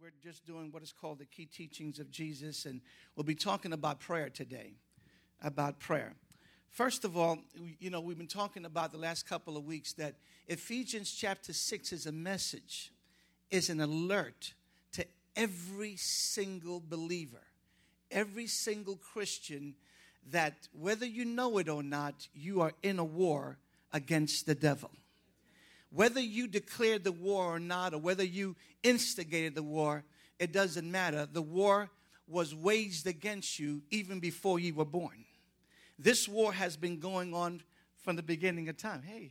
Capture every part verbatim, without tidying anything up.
We're just doing what is called the key teachings of Jesus, and we'll be talking about prayer today, about prayer. First of all, you know, we've been talking about the last couple of weeks that Ephesians chapter six is a message, is an alert to every single believer, every single Christian, that whether you know it or not, you are in a war against the devil. Whether you declared the war or not, or whether you instigated the war, it doesn't matter. The war was waged against you even before you were born. This war has been going on from the beginning of time. Hey.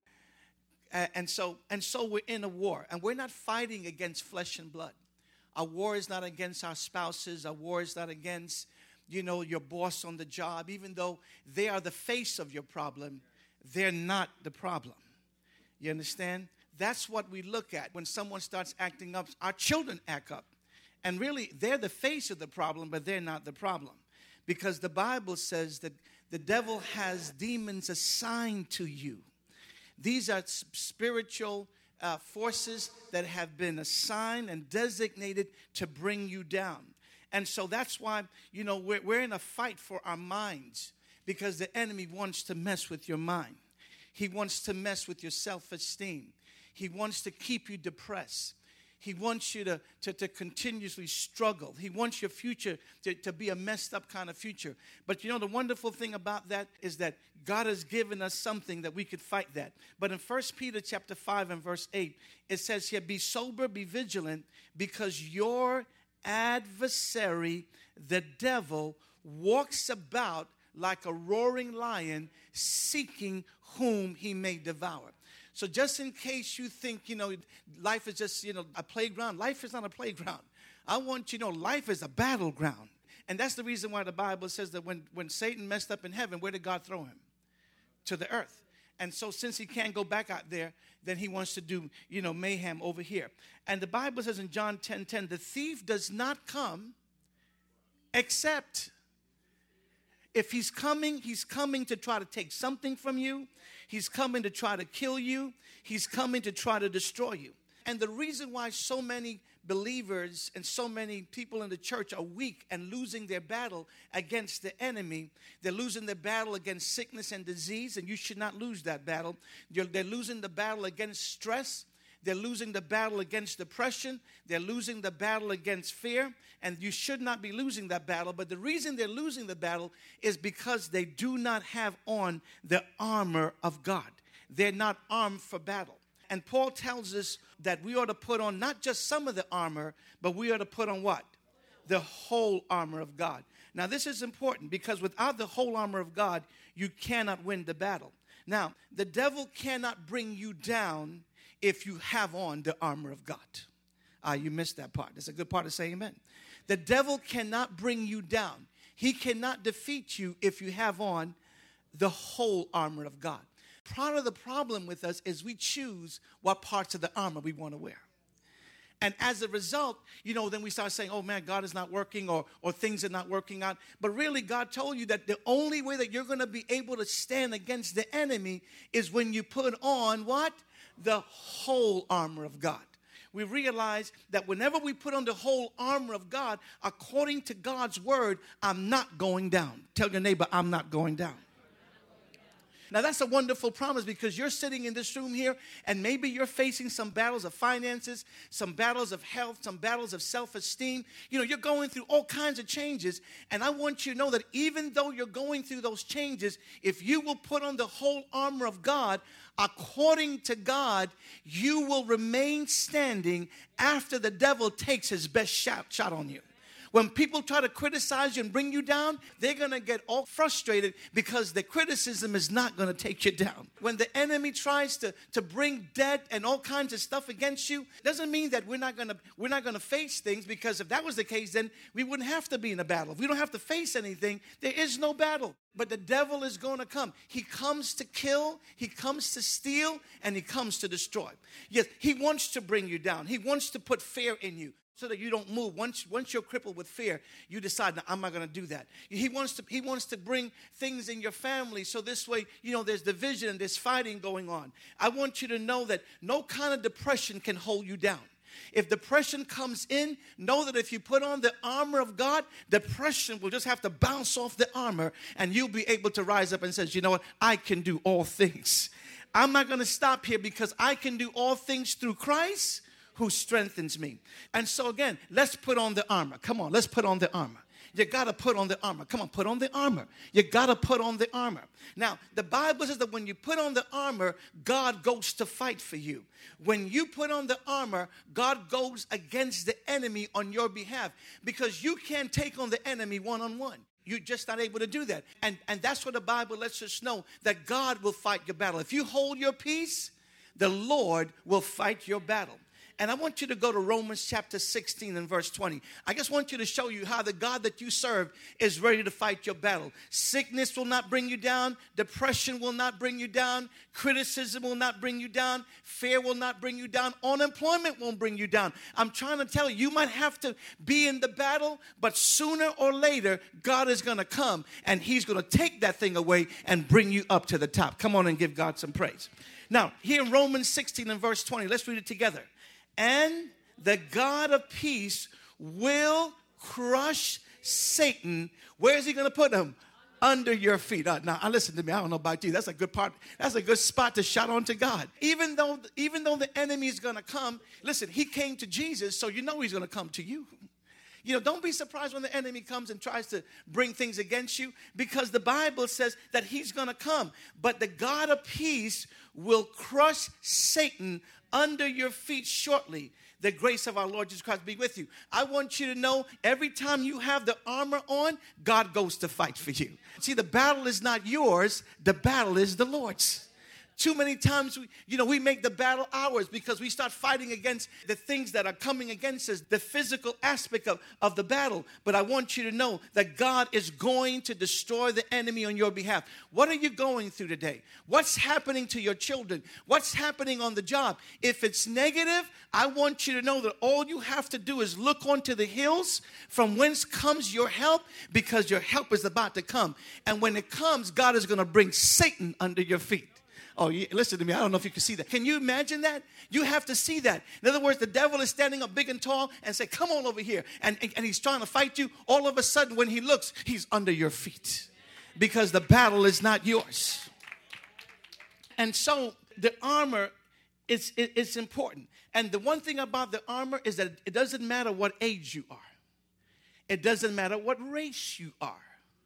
And so, and so we're in a war, and we're not fighting against flesh and blood. Our war is not against our spouses. Our war is not against, you know, your boss on the job. Even though they are the face of your problem, they're not the problem. You understand? That's what we look at when someone starts acting up. Our children act up. And really, they're the face of the problem, but they're not the problem. Because the Bible says that the devil has demons assigned to you. These are spiritual uh, forces that have been assigned and designated to bring you down. And so that's why, you know, we're, we're in a fight for our minds, because the enemy wants to mess with your mind. He wants to mess with your self-esteem. He wants to keep you depressed. He wants you to, to, to continuously struggle. He wants your future to, to be a messed up kind of future. But you know, the wonderful thing about that is that God has given us something that we could fight that. But in First Peter chapter five and verse eight, it says here, be sober, be vigilant, because your adversary, the devil, walks about like a roaring lion, seeking whom he may devour. So just in case you think, you know, life is just, you know, a playground, life is not a playground. I want you to know life is a battleground. And that's the reason why the Bible says that when, when Satan messed up in heaven, where did God throw him? To the earth. And so since he can't go back out there, then he wants to do, you know, mayhem over here. And the Bible says in John ten ten, the thief does not come except... If he's coming, he's coming to try to take something from you. He's coming to try to kill you. He's coming to try to destroy you. And the reason why so many believers and so many people in the church are weak and losing their battle against the enemy, they're losing their battle against sickness and disease, and you should not lose that battle. They're, they're losing the battle against stress. They're losing the battle against depression. They're losing the battle against fear. And you should not be losing that battle. But the reason they're losing the battle is because they do not have on the armor of God. They're not armed for battle. And Paul tells us that we ought to put on not just some of the armor, but we ought to put on what? The whole armor of God. Now, this is important because without the whole armor of God, you cannot win the battle. Now, the devil cannot bring you down if you have on the armor of God. Ah, you missed that part. That's a good part to say amen. The devil cannot bring you down. He cannot defeat you if you have on the whole armor of God. Part of the problem with us is we choose what parts of the armor we want to wear. And as a result, you know, then we start saying, oh man, God is not working, or, or things are not working out. But really, God told you that the only way that you're going to be able to stand against the enemy is when you put on what? The whole armor of God. We realize that whenever we put on the whole armor of God, according to God's word, I'm not going down. Tell your neighbor, I'm not going down. Now, that's a wonderful promise, because you're sitting in this room here and maybe you're facing some battles of finances, some battles of health, some battles of self-esteem. You know, you're going through all kinds of changes. And I want you to know that even though you're going through those changes, if you will put on the whole armor of God, according to God, you will remain standing after the devil takes his best shot, shot on you. When people try to criticize you and bring you down, they're going to get all frustrated because the criticism is not going to take you down. When the enemy tries to, to bring debt and all kinds of stuff against you, doesn't mean that we're not going to we're not going to face things, because if that was the case, then we wouldn't have to be in a battle. If we don't have to face anything, there is no battle. But the devil is going to come. He comes to kill, he comes to steal, and he comes to destroy. Yes, he wants to bring you down. He wants to put fear in you, so that you don't move. Once, once you're crippled with fear, you decide, no, I'm not going to do that. He wants to, he wants to bring things in your family, so this way, you know, there's division and there's fighting going on. I want you to know that no kind of depression can hold you down. If depression comes in, know that if you put on the armor of God, depression will just have to bounce off the armor and you'll be able to rise up and say, you know what, I can do all things. I'm not going to stop here because I can do all things through Christ who strengthens me. And so again, let's put on the armor. Come on, let's put on the armor. You got to put on the armor. Come on, put on the armor. You got to put on the armor. Now, the Bible says that when you put on the armor, God goes to fight for you. When you put on the armor, God goes against the enemy on your behalf because you can't take on the enemy one-on-one. You're just not able to do that. And, and that's what the Bible lets us know, that God will fight your battle. If you hold your peace, the Lord will fight your battle. And I want you to go to Romans chapter sixteen and verse twenty. I just want you to show you how the God that you serve is ready to fight your battle. Sickness will not bring you down. Depression will not bring you down. Criticism will not bring you down. Fear will not bring you down. Unemployment won't bring you down. I'm trying to tell you, you might have to be in the battle, but sooner or later, God is going to come and he's going to take that thing away and bring you up to the top. Come on and give God some praise. Now, here in Romans sixteen and verse twenty, let's read it together. And the God of peace will crush Satan. Where is he going to put him? Under your feet. Uh, now, listen to me. I don't know about you. That's a good part. That's a good spot to shout on to God. Even though, even though the enemy is going to come, listen, he came to Jesus, so you know he's going to come to you. You know, don't be surprised when the enemy comes and tries to bring things against you, because the Bible says that he's going to come. But the God of peace will crush Satan under your feet shortly. The grace of our Lord Jesus Christ be with you. I want you to know every time you have the armor on, God goes to fight for you. See, the battle is not yours. The battle is the Lord's. Too many times, we, you know, we make the battle ours because we start fighting against the things that are coming against us, the physical aspect of, of the battle. But I want you to know that God is going to destroy the enemy on your behalf. What are you going through today? What's happening to your children? What's happening on the job? If it's negative, I want you to know that all you have to do is look onto the hills from whence comes your help, because your help is about to come. And when it comes, God is going to bring Satan under your feet. Oh, yeah, listen to me. I don't know if you can see that. Can you imagine that? You have to see that. In other words, the devil is standing up big and tall and say, come on over here. And, and, and he's trying to fight you. All of a sudden, when he looks, he's under your feet because the battle is not yours. And so the armor is, is, is important. And the one thing about the armor is that it doesn't matter what age you are. It doesn't matter what race you are.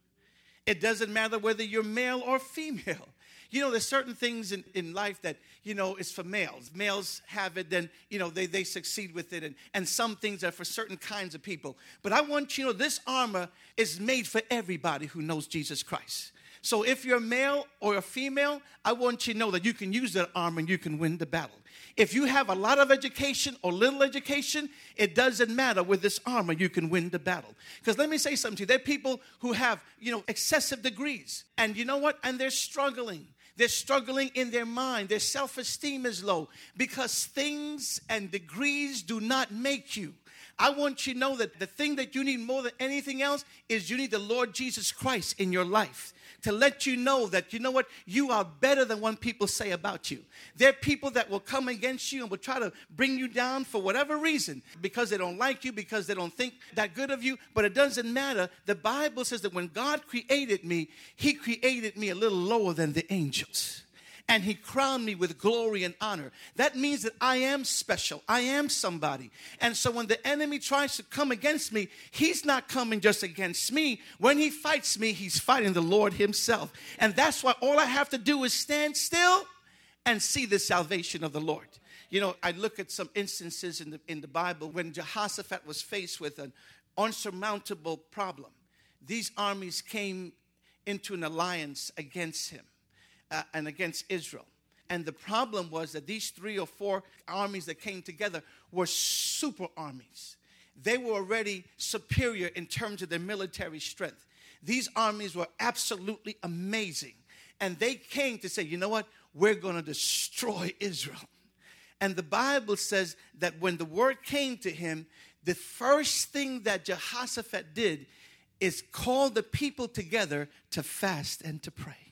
It doesn't matter whether you're male or female. You know, there's certain things in, in life that, you know, is for males. Males have it, then, you know, they, they succeed with it. And, and some things are for certain kinds of people. But I want you to know this armor is made for everybody who knows Jesus Christ. So if you're male or a female, I want you to know that you can use that armor and you can win the battle. If you have a lot of education or little education, it doesn't matter. With this armor, you can win the battle. Because let me say something to you. There are people who have, you know, excessive degrees. And you know what? And they're struggling. They're struggling in their mind. Their self-esteem is low because things and degrees do not make you. I want you to know that the thing that you need more than anything else is you need the Lord Jesus Christ in your life to let you know that, you know what, you are better than what people say about you. There are people that will come against you and will try to bring you down for whatever reason, because they don't like you, because they don't think that good of you, but it doesn't matter. The Bible says that when God created me, he created me a little lower than the angels. And he crowned me with glory and honor. That means that I am special. I am somebody. And so when the enemy tries to come against me, he's not coming just against me. When he fights me, he's fighting the Lord himself. And that's why all I have to do is stand still and see the salvation of the Lord. You know, I look at some instances in the, in the Bible when Jehoshaphat was faced with an unsurmountable problem. These armies came into an alliance against him. Uh, and against Israel. And the problem was that these three or four armies that came together were super armies. They were already superior in terms of their military strength. These armies were absolutely amazing. And they came to say, you know what? We're going to destroy Israel. And the Bible says that when the word came to him, the first thing that Jehoshaphat did is call the people together to fast and to pray.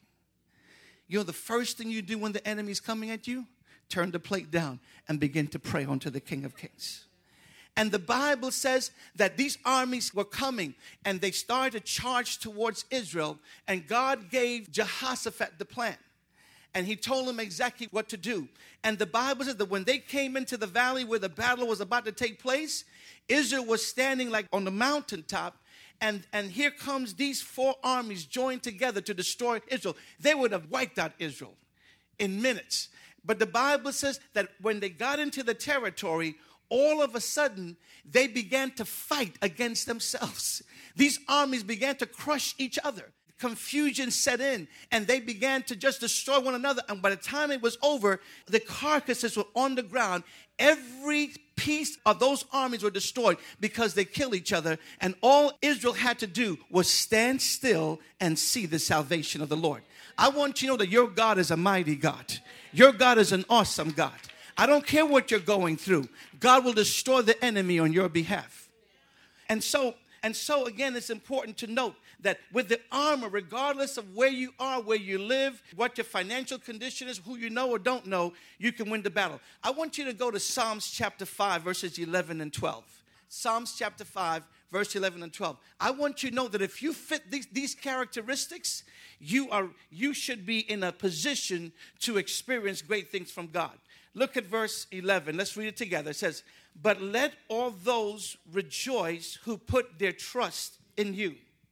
You know, the first thing you do when the enemy's coming at you, turn the plate down and begin to pray unto the King of Kings. And the Bible says that these armies were coming and they started to charge towards Israel. And God gave Jehoshaphat the plan. And he told him exactly what to do. And the Bible says that when they came into the valley where the battle was about to take place, Israel was standing like on the mountaintop. And, and here comes these four armies joined together to destroy Israel. They would have wiped out Israel in minutes. But the Bible says that when they got into the territory, all of a sudden, they began to fight against themselves. These armies began to crush each other. Confusion set in, and they began to just destroy one another. And by the time it was over, the carcasses were on the ground. Every piece of those armies were destroyed because they killed each other. And all Israel had to do was stand still and see the salvation of the Lord. I want you to know that your God is a mighty God. Your God is an awesome God. I don't care what you're going through. God will destroy the enemy on your behalf. And so, and so again, it's important to note that with the armor, regardless of where you are, where you live, what your financial condition is, who you know or don't know, you can win the battle. I want you to go to Psalms chapter five, verses eleven and twelve. Psalms chapter five, verse eleven and twelve. I want you to know that if you fit these, these characteristics, you are you should be in a position to experience great things from God. Look at verse eleven. Let's read it together. It says, "But let all those rejoice who put their trust in you.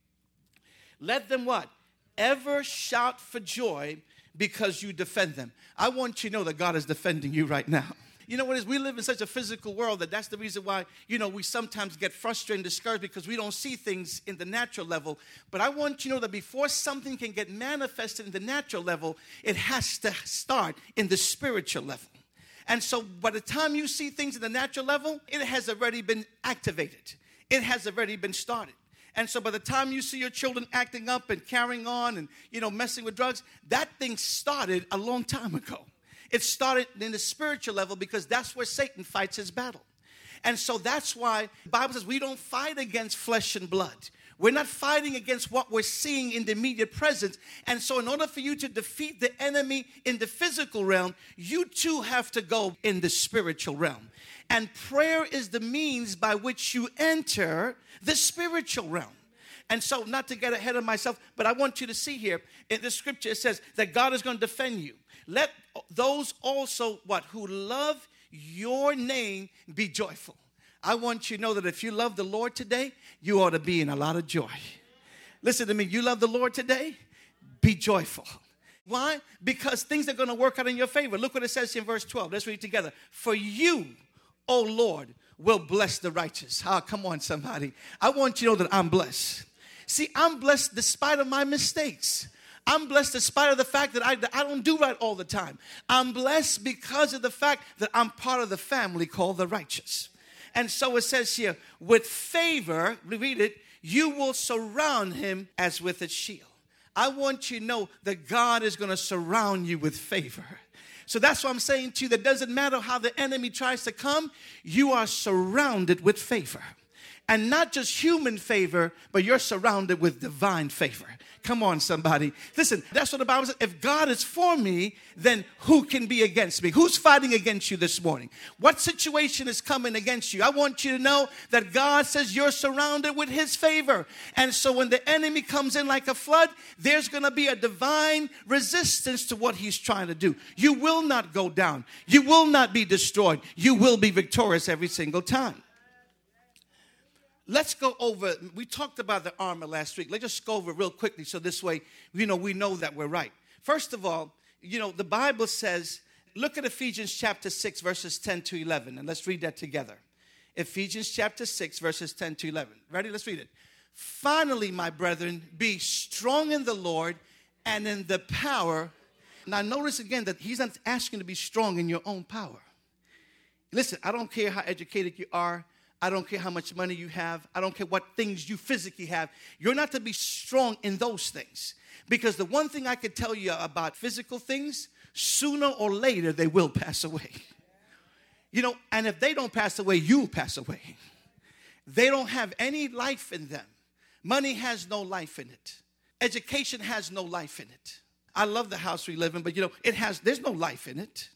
Let them" what? "Ever shout for joy because you defend them." I want you to know that God is defending you right now. You know what it is? We live in such a physical world that that's the reason why, you know, we sometimes get frustrated and discouraged because we don't see things in the natural level. But I want you to know that before something can get manifested in the natural level, it has to start in the spiritual level. And so by the time you see things in the natural level, it has already been activated. It has already been started. And so by the time you see your children acting up and carrying on and, you know, messing with drugs, that thing started a long time ago. It started in the spiritual level because that's where Satan fights his battle. And so that's why the Bible says we don't fight against flesh and blood. We're not fighting against what we're seeing in the immediate presence. And so in order for you to defeat the enemy in the physical realm, you too have to go in the spiritual realm. And prayer is the means by which you enter the spiritual realm. And so, not to get ahead of myself, but I want you to see here, in the scripture it says that God is going to defend you. Let those also, what, who love your name be joyful. I want you to know that if you love the Lord today, you ought to be in a lot of joy. Listen to me, you love the Lord today, be joyful. Why? Because things are going to work out in your favor. Look what it says in verse twelve. Let's read it together. For you, O Lord, will bless the righteous. Ah, come on, somebody. I want you to know that I'm blessed. See, I'm blessed despite of my mistakes. I'm blessed despite of the fact that I, that I don't do right all the time. I'm blessed because of the fact that I'm part of the family called the righteous. And so it says here, with favor, read it, you will surround him as with a shield. I want you to know that God is going to surround you with favor. So that's what I'm saying to you, that doesn't matter how the enemy tries to come, you are surrounded with favor. And not just human favor, but you're surrounded with divine favor. Come on, somebody. Listen, that's what the Bible says. If God is for me, then who can be against me? Who's fighting against you this morning? What situation is coming against you? I want you to know that God says you're surrounded with his favor. And so when the enemy comes in like a flood, there's going to be a divine resistance to what he's trying to do. You will not go down. You will not be destroyed. You will be victorious every single time. Let's go over, we talked about the armor last week. Let's just go over it real quickly so this way, you know, we know that we're right. First of all, you know, the Bible says, look at Ephesians chapter six, verses ten to eleven, and let's read that together. Ephesians chapter six, verses ten to eleven. Ready? Let's read it. Finally, my brethren, be strong in the Lord and in the power. Now, notice again that he's not asking to be strong in your own power. Listen, I don't care how educated you are. I don't care how much money you have. I don't care what things you physically have. You're not to be strong in those things. Because the one thing I could tell you about physical things, sooner or later they will pass away. You know, and if they don't pass away, you'll pass away. They don't have any life in them. Money has no life in it. Education has no life in it. I love the house we live in, but you know, it has, there's no life in it.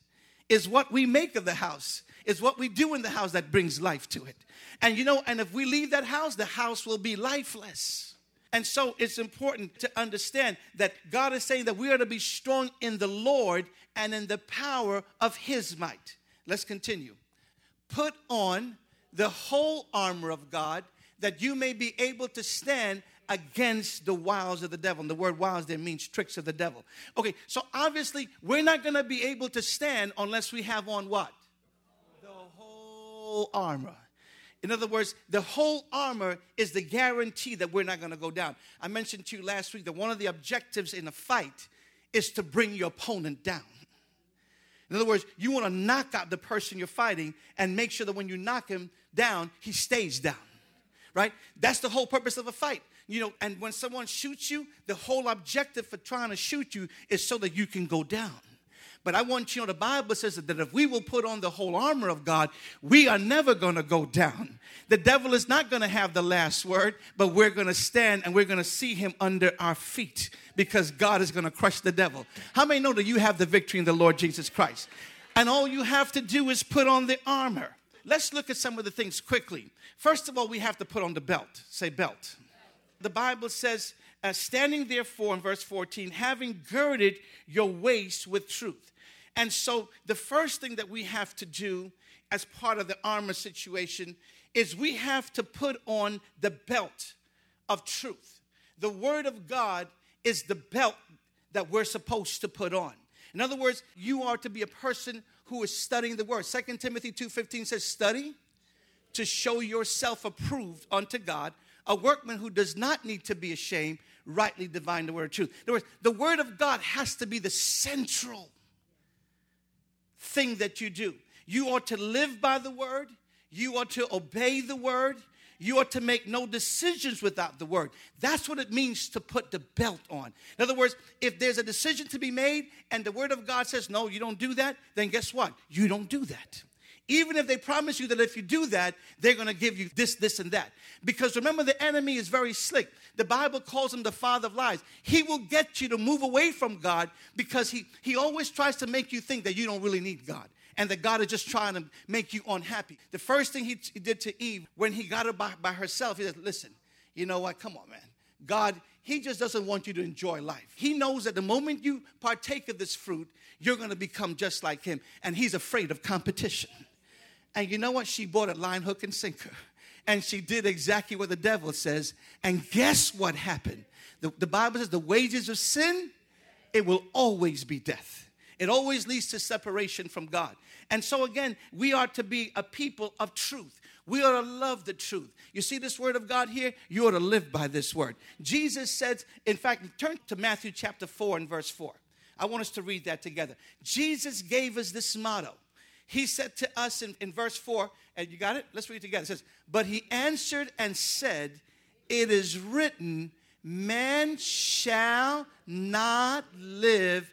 is what we make of the house. It's what we do in the house that brings life to it. And you know, and if we leave that house, the house will be lifeless. And so it's important to understand that God is saying that we are to be strong in the Lord and in the power of his might. Let's continue. Put on the whole armor of God that you may be able to stand against the wiles of the devil. And the word wiles there means tricks of the devil. Okay, so obviously we're not going to be able to stand unless we have on what? The whole armor. In other words, the whole armor is the guarantee that we're not going to go down. I mentioned to you last week that one of the objectives in a fight is to bring your opponent down. In other words, you want to knock out the person you're fighting and make sure that when you knock him down, he stays down, right? That's the whole purpose of a fight. You know, and when someone shoots you, the whole objective for trying to shoot you is so that you can go down. But I want you to know the Bible says that if we will put on the whole armor of God, we are never going to go down. The devil is not going to have the last word, but we're going to stand and we're going to see him under our feet because God is going to crush the devil. How many know that you have the victory in the Lord Jesus Christ? And all you have to do is put on the armor. Let's look at some of the things quickly. First of all, we have to put on the belt. Say belt. The Bible says, uh, standing therefore in verse fourteen, having girded your waist with truth. And so the first thing that we have to do as part of the armor situation is we have to put on the belt of truth. The word of God is the belt that we're supposed to put on. In other words, you are to be a person who is studying the word. Second Timothy two fifteen says, study to show yourself approved unto God, a workman who does not need to be ashamed, rightly divine the word of truth. In other words, the word of God has to be the central thing that you do. You ought to live by the word. You ought to obey the word. You ought to make no decisions without the word. That's what it means to put the belt on. In other words, if there's a decision to be made and the word of God says, no, you don't do that, then guess what? You don't do that. Even if they promise you that if you do that, they're going to give you this, this, and that. Because remember, the enemy is very slick. The Bible calls him the father of lies. He will get you to move away from God because he, he always tries to make you think that you don't really need God and that God is just trying to make you unhappy. The first thing he, he did to Eve when he got her by, by herself, he said, listen, you know what? Come on, man. God, he just doesn't want you to enjoy life. He knows that the moment you partake of this fruit, you're going to become just like him. And he's afraid of competition. And you know what? She bought it line, hook, and sinker. And she did exactly what the devil says. And guess what happened? The, the Bible says the wages of sin, it will always be death. It always leads to separation from God. And so again, we are to be a people of truth. We ought to love the truth. You see this word of God here? You ought to live by this word. Jesus said, in fact, turn to Matthew chapter four and verse four. I want us to read that together. Jesus gave us this motto. He said to us in, in verse four, and you got it? Let's read it together. It says, but he answered and said, it is written, man shall not live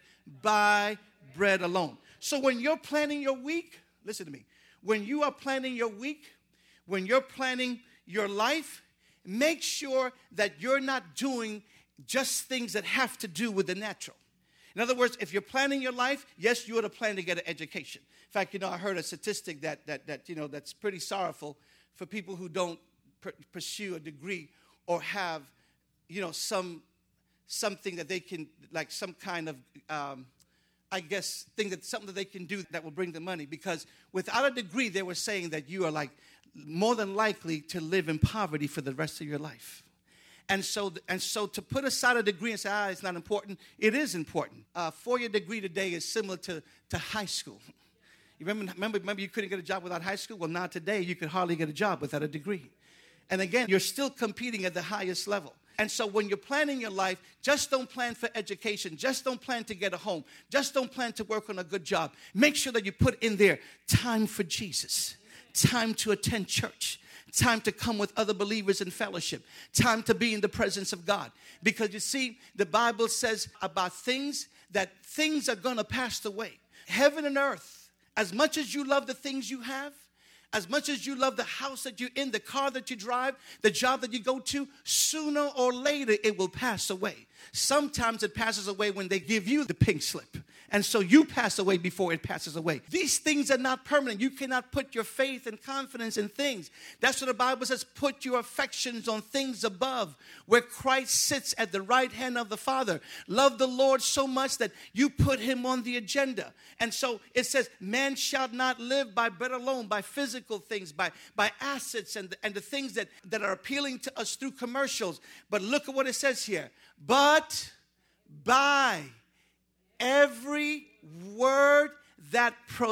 by bread alone. So when you're planning your week, listen to me. When you are planning your week, when you're planning your life, make sure that you're not doing just things that have to do with the natural. In other words, if you're planning your life, yes, you ought to plan to get an education. In fact, you know, I heard a statistic that, that, that you know, that's pretty sorrowful for people who don't per- pursue a degree or have, you know, some something that they can, like some kind of, um, I guess, thing that something that they can do that will bring them money. Because without a degree, they were saying that you are like more than likely to live in poverty for the rest of your life. And so, and so to put aside a degree and say, ah, it's not important, it is important. A four-year degree today is similar to, to high school. You remember, remember, remember you couldn't get a job without high school? Well, now today you could hardly get a job without a degree. And again, you're still competing at the highest level. And so when you're planning your life, just don't plan for education. Just don't plan to get a home. Just don't plan to work on a good job. Make sure that you put in there time for Jesus, time to attend church, time to come with other believers in fellowship, time to be in the presence of God. Because you see, the Bible says about things that things are going to pass away. Heaven and earth, as much as you love the things you have, as much as you love the house that you're in, the car that you drive, the job that you go to, sooner or later it will pass away. Sometimes it passes away when they give you the pink slip. And so you pass away before it passes away. These things are not permanent. You cannot put your faith and confidence in things. That's what the Bible says. Put your affections on things above, where Christ sits at the right hand of the Father. Love the Lord so much that you put him on the agenda. And so it says, man shall not live by bread alone, by physical things, by, by assets and the, and the things that, that are appealing to us through commercials. But look at what it says here. But by every word that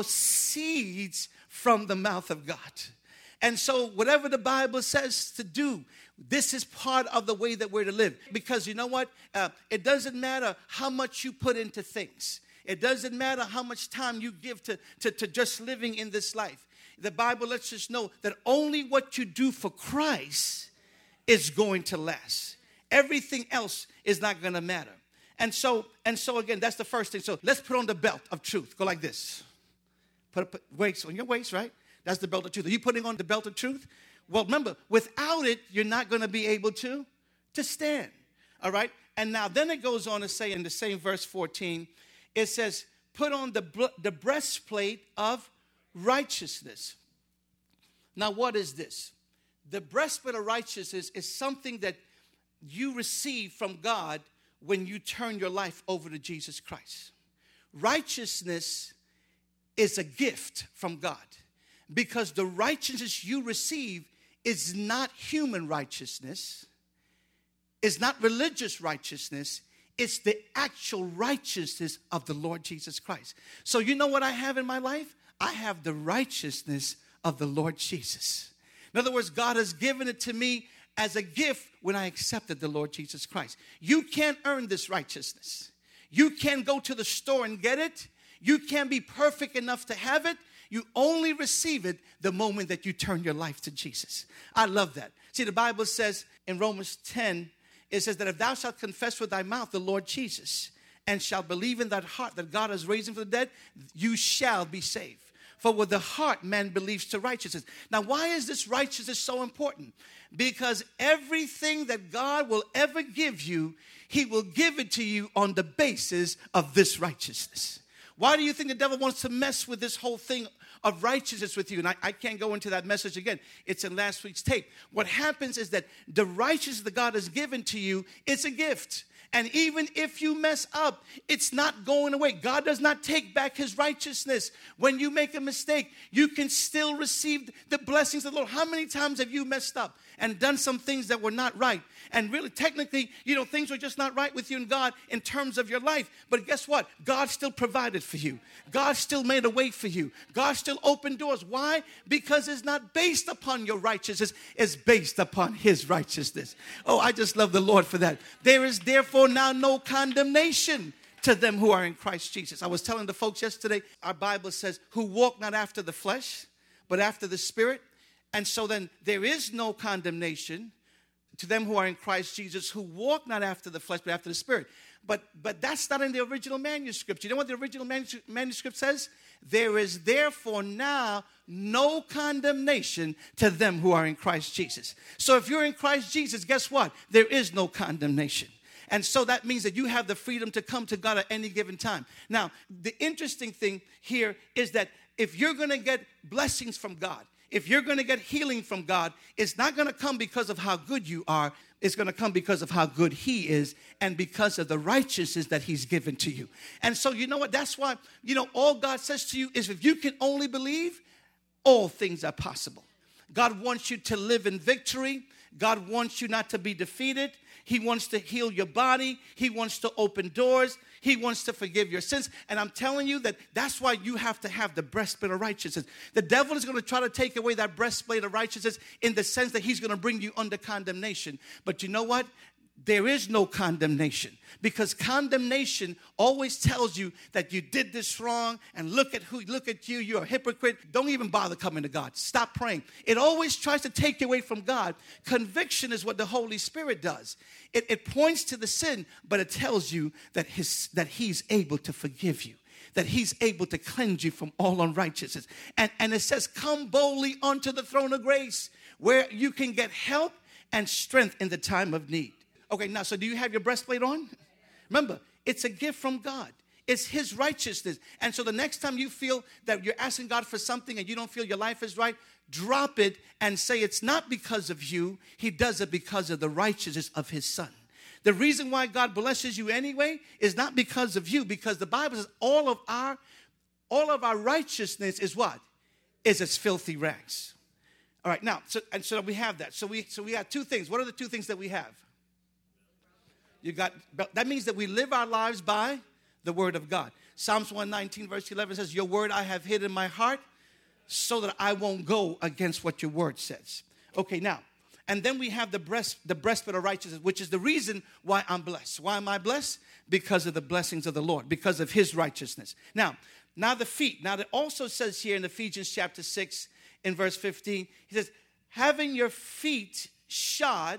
proceeds from the mouth of God. And so whatever the Bible says to do, this is part of the way that we're to live. Because you know what? Uh, it doesn't matter how much you put into things. It doesn't matter how much time you give to, to, to just living in this life. The Bible lets us know that only what you do for Christ is going to last. Everything else is not going to matter. And so, and so again, that's the first thing. So let's put on the belt of truth. Go like this. Put, put weights on your waist, right? That's the belt of truth. Are you putting on the belt of truth? Well, remember, without it, you're not going to be able to, to stand. All right? And now then it goes on to say in the same verse fourteen, it says, put on the, the breastplate of righteousness. Now, what is this? The breastplate of righteousness is something that you receive from God when you turn your life over to Jesus Christ. Righteousness is a gift from God, because the righteousness you receive is not human righteousness, is not religious righteousness, it's the actual righteousness of the Lord Jesus Christ. So you know what I have in my life? I have the righteousness of the Lord Jesus. In other words, God has given it to me as a gift when I accepted the Lord Jesus Christ. You can't earn this righteousness. You can't go to the store and get it. You can't be perfect enough to have it. You only receive it the moment that you turn your life to Jesus. I love that. See, the Bible says in Romans ten, it says that if thou shalt confess with thy mouth the Lord Jesus, and shalt believe in that heart that God has raised him from the dead, you shall be saved. For with the heart man believes to righteousness. Now, why is this righteousness so important? Because everything that God will ever give you, he will give it to you on the basis of this righteousness. Why do you think the devil wants to mess with this whole thing of righteousness with you? And I, I can't go into that message again. It's in last week's tape. What happens is that the righteousness that God has given to you, it's a gift. And even if you mess up, it's not going away. God does not take back his righteousness. When you make a mistake, you can still receive the blessings of the Lord. How many times have you messed up and done some things that were not right? And really, technically, you know, things were just not right with you and God in terms of your life. But guess what? God still provided for you. God still made a way for you. God still opened doors. Why? Because it's not based upon your righteousness. It's based upon his righteousness. Oh, I just love the Lord for that. There is therefore now no condemnation to them who are in Christ Jesus. I was telling the folks yesterday, our Bible says, who walk not after the flesh, but after the Spirit. And so then there is no condemnation to them who are in Christ Jesus, who walk not after the flesh, but after the Spirit. But but that's not in the original manuscript. You know what the original manuscript says? There is therefore now no condemnation to them who are in Christ Jesus. So if you're in Christ Jesus, guess what? There is no condemnation. And so that means that you have the freedom to come to God at any given time. Now, the interesting thing here is that if you're going to get blessings from God, if you're going to get healing from God, it's not going to come because of how good you are. It's going to come because of how good he is and because of the righteousness that he's given to you. And so, you know what? That's why, you know, all God says to you is if you can only believe, all things are possible. God wants you to live in victory. God wants you not to be defeated. He wants to heal your body. He wants to open doors. He wants to forgive your sins. And I'm telling you that that's why you have to have the breastplate of righteousness. The devil is going to try to take away that breastplate of righteousness in the sense that he's going to bring you under condemnation. But you know what? There is no condemnation, because condemnation always tells you that you did this wrong and look at who, look at you, you're a hypocrite. Don't even bother coming to God. Stop praying. It always tries to take you away from God. Conviction is what the Holy Spirit does. It, it points to the sin, but it tells you that his, that he's able to forgive you, that he's able to cleanse you from all unrighteousness. And, and it says, come boldly unto the throne of grace where you can get help and strength in the time of need. Okay, now, so do you have your breastplate on? Remember, it's a gift from God. It's his righteousness. And so the next time you feel that you're asking God for something and you don't feel your life is right, drop it and say it's not because of you. He does it because of the righteousness of his son. The reason why God blesses you anyway is not because of you, because the Bible says all of our all of our righteousness is what? Is as filthy rags. All right, now, so and so we have that. So we so we have two things. What are the two things that we have? You got that means that we live our lives by the word of God. Psalms one nineteen verse eleven says, your word I have hid in my heart so that I won't go against what your word says. Okay, now, and then we have the breast, the breastplate of righteousness, which is the reason why I'm blessed. Why am I blessed? Because of the blessings of the Lord, because of his righteousness. Now, now the feet. Now, it also says here in Ephesians chapter six, in verse fifteen, he says, having your feet shod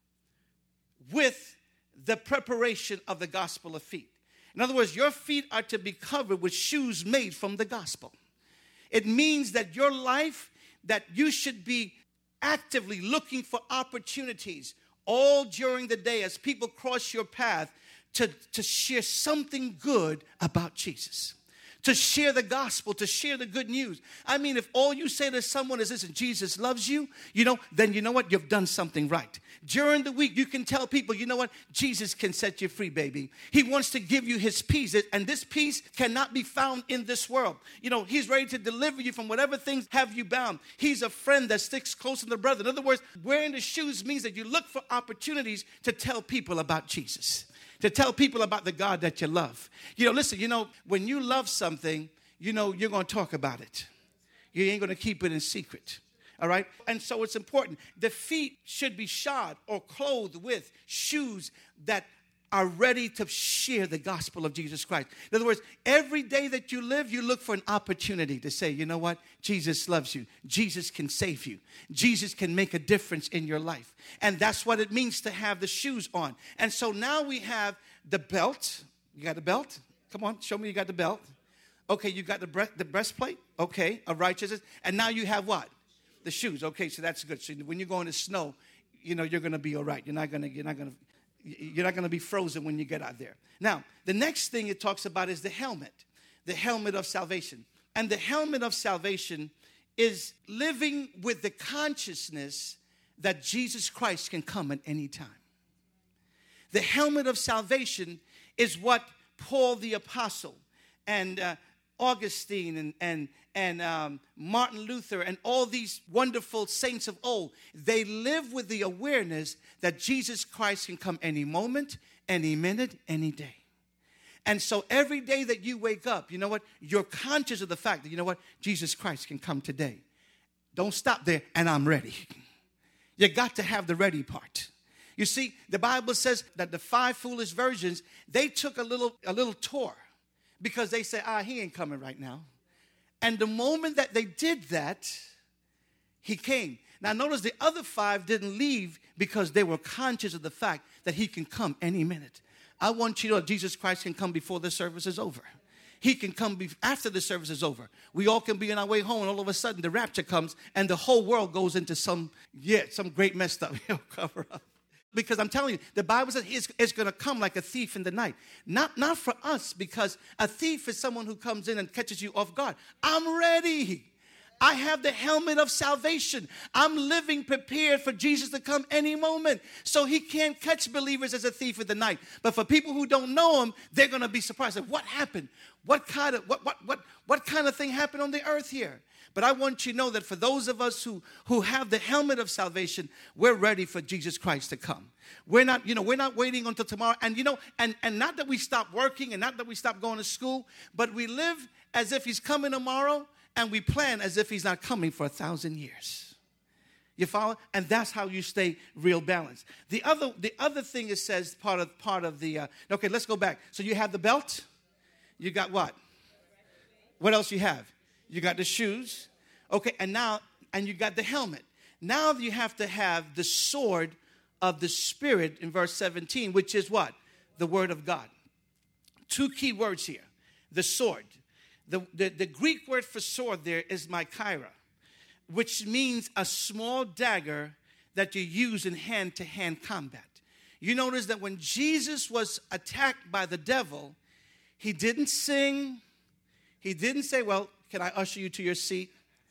with the preparation of the gospel of feet. In other words, your feet are to be covered with shoes made from the gospel. It means that your life, that you should be actively looking for opportunities all during the day as people cross your path to, to share something good about Jesus. To share the gospel, to share the good news. I mean, if all you say to someone is, listen, Jesus loves you, you know, then you know what? You've done something right. During the week, you can tell people, you know what? Jesus can set you free, baby. He wants to give you his peace, and this peace cannot be found in this world. You know, he's ready to deliver you from whatever things have you bound. He's a friend that sticks closer than a brother. In other words, wearing the shoes means that you look for opportunities to tell people about Jesus. To tell people about the God that you love. You know, listen, you know, when you love something, you know, you're going to talk about it. You ain't going to keep it in secret. All right? And so it's important. The feet should be shod or clothed with shoes that are ready to share the gospel of Jesus Christ. In other words, every day that you live, you look for an opportunity to say, you know what? Jesus loves you. Jesus can save you. Jesus can make a difference in your life. And that's what it means to have the shoes on. And so now we have the belt. You got the belt? Come on, show me you got the belt. Okay, you got the breast, the breastplate. Okay, of righteousness. And now you have what? The shoes. Okay, so that's good. So when you go in the snow, you know, you're going to be all right. You're not going to, you're not going to, You're not going to be frozen when you get out there. Now, the next thing it talks about is the helmet, the helmet of salvation. And the helmet of salvation is living with the consciousness that Jesus Christ can come at any time. The helmet of salvation is what Paul the Apostle and uh, Augustine and, and, and um, Martin Luther and all these wonderful saints of old, they live with the awareness that Jesus Christ can come any moment, any minute, any day. And so every day that you wake up, you know what? You're conscious of the fact that, you know what? Jesus Christ can come today. Don't stop there, and I'm ready. You got to have the ready part. You see, the Bible says that the five foolish virgins, they took a little, a little tour because they said, ah, he ain't coming right now. And the moment that they did that, he came. Now, notice the other five didn't leave because they were conscious of the fact that he can come any minute. I want you to know Jesus Christ can come before the service is over. He can come be- after the service is over. We all can be on our way home, and all of a sudden the rapture comes, and the whole world goes into some, yeah, some great messed up cover up. Because I'm telling you, the Bible says it's, it's going to come like a thief in the night. Not, not for us, because a thief is someone who comes in and catches you off guard. I'm ready. I have the helmet of salvation. I'm living prepared for Jesus to come any moment. So he can't catch believers as a thief in the night. But for people who don't know him, they're going to be surprised. Like, what happened? What kind of what what what what kind of thing happened on the earth here? But I want you to know that for those of us who, who have the helmet of salvation, we're ready for Jesus Christ to come. We're not, you know, we're not waiting until tomorrow. And, you know, and, and not that we stop working and not that we stop going to school, but we live as if he's coming tomorrow, and we plan as if he's not coming for a thousand years. You follow? And that's how you stay real balanced. The other, the other thing it says, part of, part of the, uh, okay, let's go back. So you have the belt. You got what? What else you have? You got the shoes. Okay, and now, and you got the helmet. Now you have to have the sword of the Spirit in verse seventeen, which is what? The Word of God. Two key words here. The sword. The, the, the Greek word for sword there is machaira, which means a small dagger that you use in hand-to-hand combat. You notice that when Jesus was attacked by the devil, he didn't sing. He didn't say, well, can I usher you to your seat?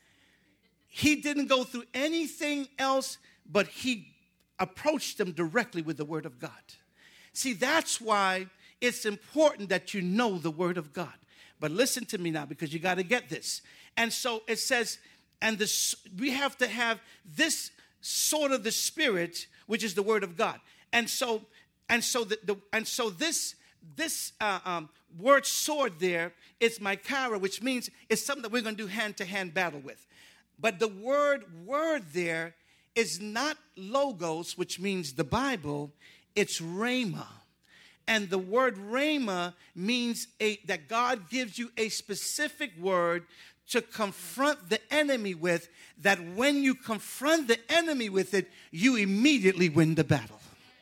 He didn't go through anything else, but he approached them directly with the word of God. See, that's why it's important that you know the word of God. But listen to me now, because you got to get this. And so it says, and this, we have to have this sword of the Spirit, which is the word of God. And so, and so, the, the and so this this uh, um, word sword there is machaira, which means it's something that we're going to do hand-to-hand battle with. But the word word there is not logos, which means the Bible. It's rhema. And the word rhema means a, that God gives you a specific word to confront the enemy with, that when you confront the enemy with it, you immediately win the battle.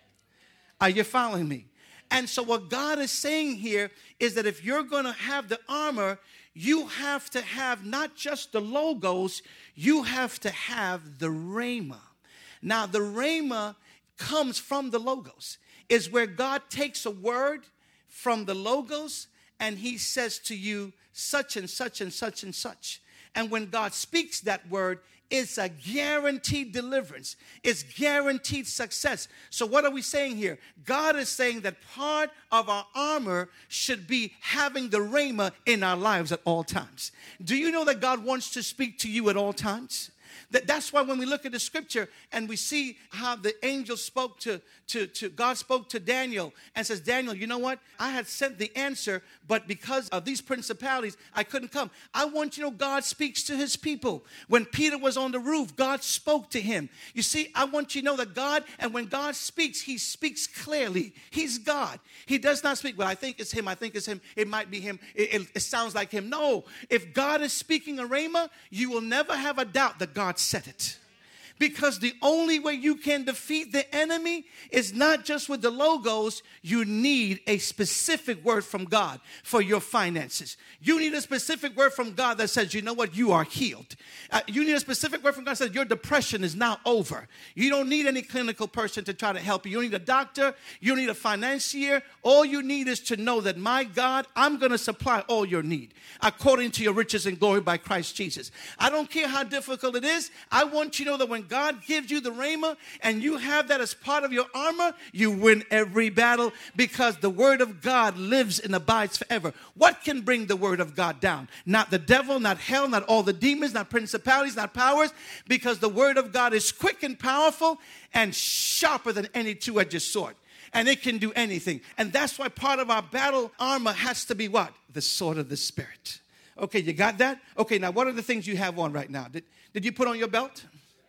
Are you following me? And so what God is saying here is that if you're going to have the armor, you have to have not just the logos, you have to have the rhema. Now, the rhema comes from the logos. Is where God takes a word from the logos and he says to you such and such and such and such. And when God speaks that word, it's a guaranteed deliverance. It's guaranteed success. So what are we saying here? God is saying that part of our armor should be having the rhema in our lives at all times. Do you know that God wants to speak to you at all times? That, that's why when we look at the scripture and we see how the angel spoke to, to, to, God spoke to Daniel and says, Daniel, you know what? I had sent the answer, but because of these principalities, I couldn't come. I want you to know God speaks to his people. When Peter was on the roof, God spoke to him. You see, I want you to know that God, and when God speaks, he speaks clearly. He's God. He does not speak, well, I think it's him, I think it's him, it might be him, it, it, it sounds like him. No, if God is speaking a rhema, you will never have a doubt that God said it. Because the only way you can defeat the enemy is not just with the logos. You need a specific word from God for your finances. You need a specific word from God that says, you know what, you are healed. Uh, you need a specific word from God that says your depression is now over. You don't need any clinical person to try to help you. You don't need a doctor. You don't need a financier. All you need is to know that, my God, I'm going to supply all your need according to your riches and glory by Christ Jesus. I don't care how difficult it is. I want you to know that when God gives you the rhema and you have that as part of your armor, you win every battle because the word of God lives and abides forever. What can bring the word of God down? Not the devil, not hell, not all the demons, not principalities, not powers, because the word of God is quick and powerful and sharper than any two-edged sword. And it can do anything. And that's why part of our battle armor has to be what? The sword of the Spirit. Okay, you got that? Okay, now what are the things you have on right now? Did, did you put on your belt?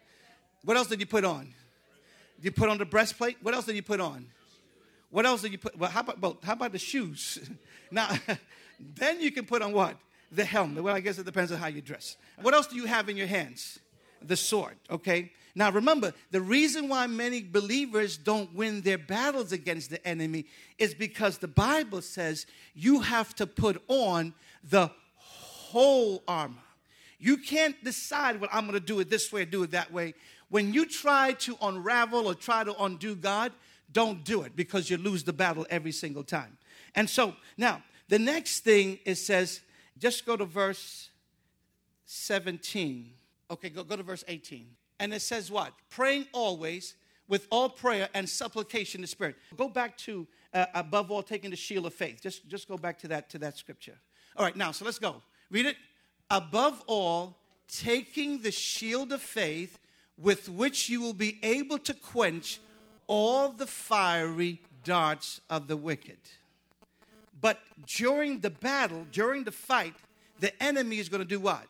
What else did you put on? Did you put on the breastplate? What else did you put on? What else did you put? Well, how about, well, how about the shoes? Now, then you can put on what? The helmet. Well, I guess it depends on how you dress. What else do you have in your hands? The sword, okay? Now, remember, the reason why many believers don't win their battles against the enemy is because the Bible says you have to put on the whole armor. You can't decide, well, I'm going to do it this way or do it that way. When you try to unravel or try to undo God, don't do it because you lose the battle every single time. And so, now, the next thing it says, just go to verse seventeen. Okay, go, go to verse eighteen. And it says what? Praying always with all prayer and supplication in the Spirit. Go back to, uh, above all, taking the shield of faith. Just, just go back to that, to that scripture. All right, now, so let's go. Read it. Above all, taking the shield of faith with which you will be able to quench all the fiery darts of the wicked. But during the battle, during the fight, the enemy is going to do what?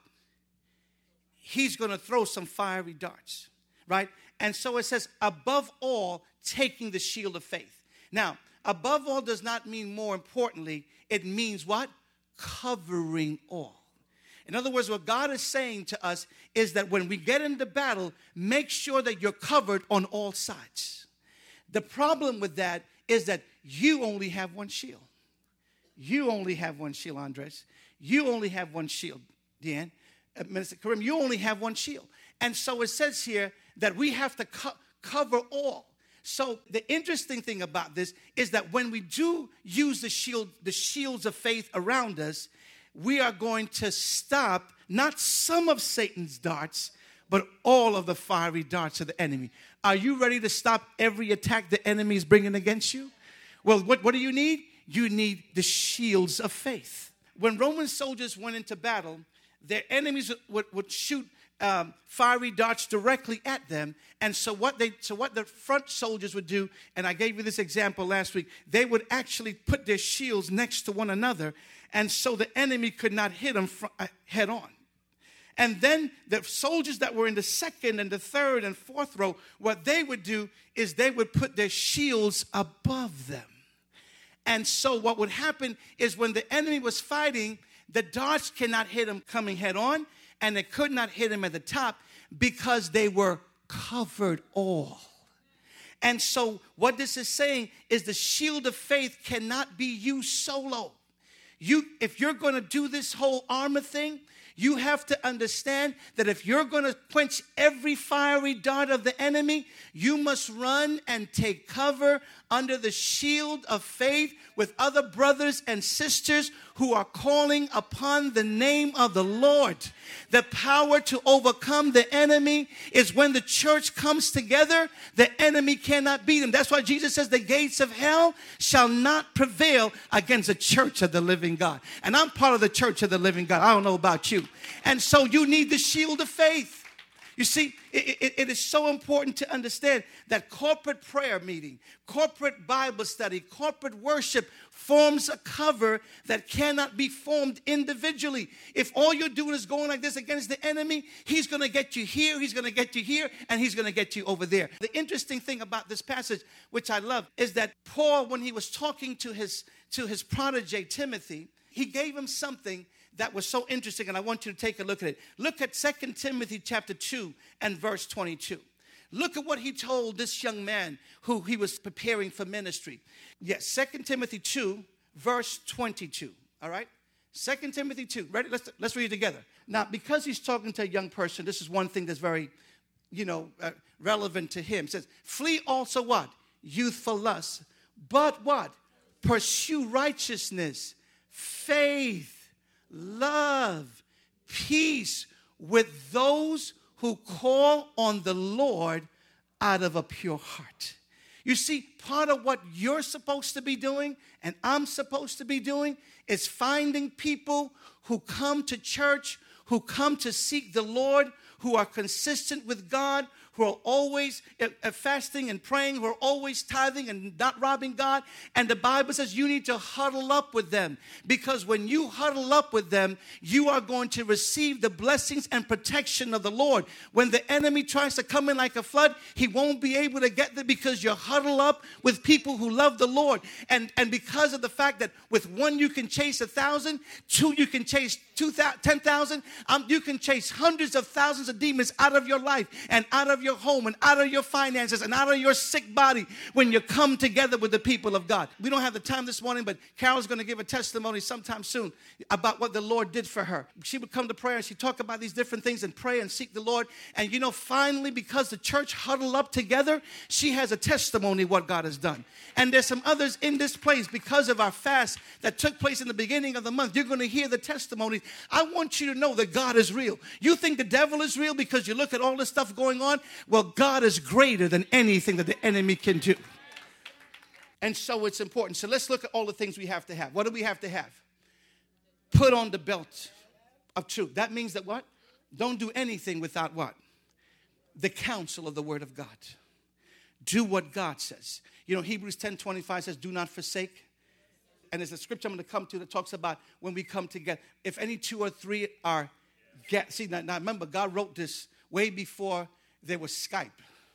He's going to throw some fiery darts, right? And so it says, above all, taking the shield of faith. Now, above all does not mean more importantly. It means what? Covering all. In other words, what God is saying to us is that when we get into battle, make sure that you're covered on all sides. The problem with that is that you only have one shield. You only have one shield, Andres. you only have one shield, Deanne. Uh, Minister Karim, you only have one shield. And so it says here that we have to co- cover all. So the interesting thing about this is that when we do use the shield, the shields of faith around us, we are going to stop not some of Satan's darts, but all of the fiery darts of the enemy. Are you ready to stop every attack the enemy is bringing against you? Well, what, what do you need? You need the shields of faith. When Roman soldiers went into battle, their enemies would, would shoot Um, fiery darts directly at them. And so what they so what the front soldiers would do, and I gave you this example last week, they would actually put their shields next to one another, and so the enemy could not hit them fr- uh, head on. And then the soldiers that were in the second and the third and fourth row, what they would do is they would put their shields above them. And so what would happen is when the enemy was fighting, the darts cannot hit him coming head on, and they could not hit him at the top because they were covered all. And so what this is saying is the shield of faith cannot be used solo. You, if you're going to do this whole armor thing, you have to understand that if you're going to quench every fiery dart of the enemy, you must run and take cover under the shield of faith with other brothers and sisters who are calling upon the name of the Lord. The power to overcome the enemy is when the church comes together, the enemy cannot beat him. That's why Jesus says the gates of hell shall not prevail against the church of the living God. And I'm part of the church of the living God. I don't know about you. And so you need the shield of faith. You see, it, it, it is so important to understand that corporate prayer meeting, corporate Bible study, corporate worship forms a cover that cannot be formed individually. If all you're doing is going like this against the enemy, he's going to get you here, he's going to get you here, and he's going to get you over there. The interesting thing about this passage, which I love, is that Paul, when he was talking to his, to his protege, Timothy, he gave him something that was so interesting, and I want you to take a look at it. Look at Second Timothy chapter two and verse twenty-two. Look at what he told this young man who he was preparing for ministry. Yes, Second Timothy two, verse twenty-two. All right? Second Timothy two. Ready? Let's, let's read it together. Now, because he's talking to a young person, this is one thing that's very, you know, uh, relevant to him. It says, flee also what? Youthful lust. But what? Pursue righteousness, faith, love, peace with those who call on the Lord out of a pure heart. You see, part of what you're supposed to be doing and I'm supposed to be doing is finding people who come to church, who come to seek the Lord, who are consistent with God, who are always fasting and praying, who are always tithing and not robbing God. And the Bible says you need to huddle up with them, because when you huddle up with them, you are going to receive the blessings and protection of the Lord. When the enemy tries to come in like a flood, he won't be able to get there because you're huddled up with people who love the Lord. And, and because of the fact that with one you can chase a thousand, two you can chase two thousand, ten thousand, um, you can chase hundreds of thousands of demons out of your life and out of your home and out of your finances and out of your sick body when you come together with the people of God. We don't have the time this morning, but Carol's going to give a testimony sometime soon about what the Lord did for her. She would come to prayer and she'd talk about these different things and pray and seek the Lord. And you know, finally, because the church huddled up together, she has a testimony of what God has done. And there's some others in this place because of our fast that took place in the beginning of the month. You're going to hear the testimonies. I want you to know that God is real. You think the devil is real because you look at all this stuff going on? Well, God is greater than anything that the enemy can do. And so it's important. So let's look at all the things we have to have. What do we have to have? Put on the belt of truth. That means that what? Don't do anything without what? The counsel of the word of God. Do what God says. You know, Hebrews ten twenty-five says, do not forsake. And there's a scripture I'm going to come to that talks about when we come together. If any two or three are, get, see, now, now remember, God wrote this way before there was Skype.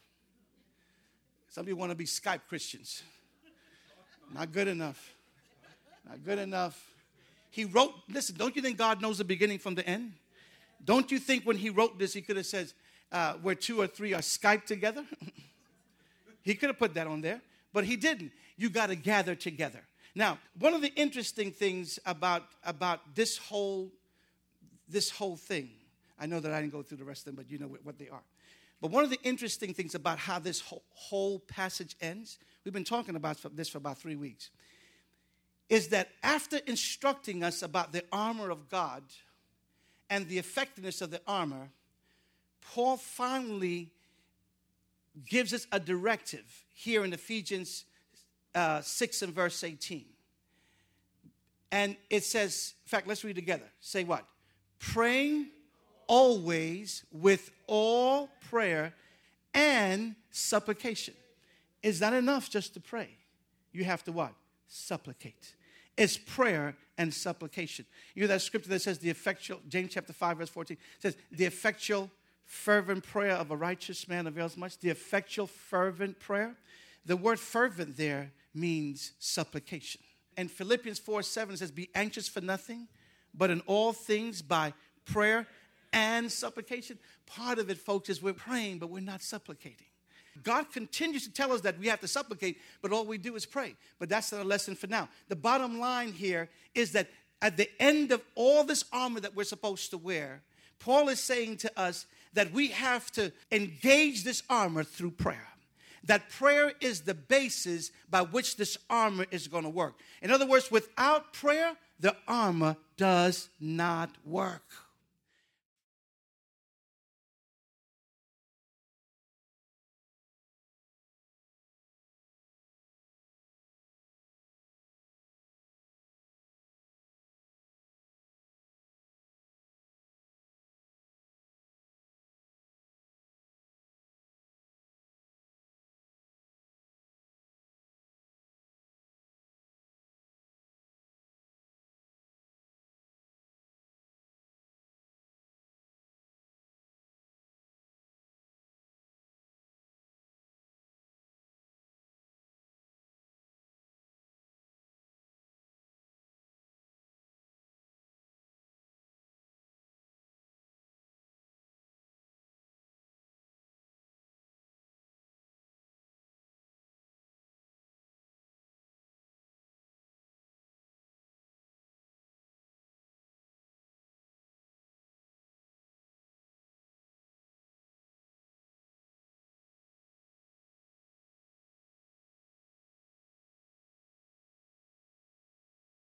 Some of you want to be Skype Christians. Not good enough. Not good enough. He wrote, listen, don't you think God knows the beginning from the end? Don't you think when he wrote this, he could have said, uh, where two or three are Skyped together? He could have put that on there, but he didn't. You got to gather together. Now, one of the interesting things about, about this whole this whole thing, I know that I didn't go through the rest of them, but you know what they are. But one of the interesting things about how this whole, whole passage ends, we've been talking about this for about three weeks, is that after instructing us about the armor of God and the effectiveness of the armor, Paul finally gives us a directive here in Ephesians uh, six and verse eighteen. And it says, in fact, let's read together. Say what? Praying always with all prayer and supplication. It's not enough just to pray. You have to what? Supplicate. It's prayer and supplication. You know that scripture that says the effectual, James chapter five, verse fourteen, says the effectual, fervent prayer of a righteous man avails much. The effectual, fervent prayer. The word fervent there means supplication. And Philippians four seven says, be anxious for nothing, but in all things by prayer and supplication. Part of it, folks, is we're praying, but we're not supplicating. God continues to tell us that we have to supplicate, but all we do is pray. But that's not a lesson for now. The bottom line here is that at the end of all this armor that we're supposed to wear, Paul is saying to us that we have to engage this armor through prayer. That prayer is the basis by which this armor is going to work. In other words, without prayer, the armor does not work.